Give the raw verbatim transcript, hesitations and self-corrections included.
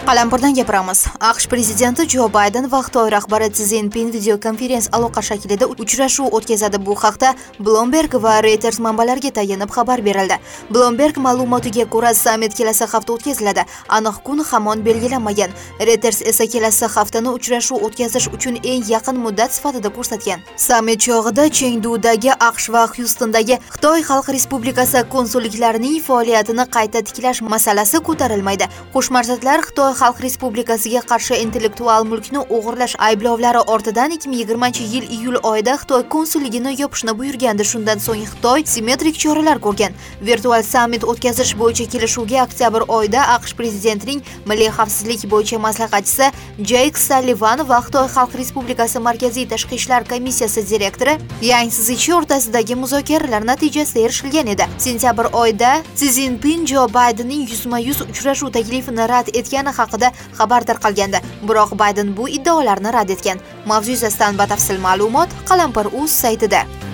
Qalampirdan gapiramiz. AQSh prezidenti Jo Bayden va Xitoy rahbari Si Szinpin videokonferens aloqa shaklida uchrashuv o'tkazadi. Bu haqda Bloomberg va Reuters manbalariga tayanib xabar berildi. Bloomberg ma'lumotiga ko'ra, sammit kelasi hafta o'tkaziladi. Aniq kun hamon belgilanmagan. Reuters esa kelasi haftani uchrashuv o'tkazish uchun eng yaqin muddat sifatida ko'rsatgan. Sammit chog'ida Chengdudagi AQSh va Hyustondagi Xitoy Xalq Respublikasi konsulliklarining faoliyatini qayta tiklash masalasi ko'tarilmaydi. Qo'shma Shtatlar Xitoy Xalq Respublikasiga qarshi intellektual mulkni o'g'irlash ayblovlari ortidan ikki ming yigirmanchi yil iyul oyida Xitoy konsulligini yopishni buyurgandi. Shundan so'ng Xitoy simmetrik choralar ko'rgan. Virtual sammit o'tkazish bo'yicha kelishuvga oktyabr oyida AQSh prezidentining milliy xavfsizlik bo'yicha maslahatchisi Jake Sullivan va Xitoy Xalq Respublikasi Markaziy tashqi ishlar komissiyasi direktori Yang Szichi o'rtasidagi muzokaralar natijasida erishilgan edi. Sentyabr oyida Si Szinpin Jo Baydenning yuzma-yuz uchrashuv taklifini rad etgani haqida xabar tarqalgandi. Biroq Bayden bu iddaolarni rad etgan. Mavzu yuzasidan batafsil ma'lumot Qalampir.uz saytida.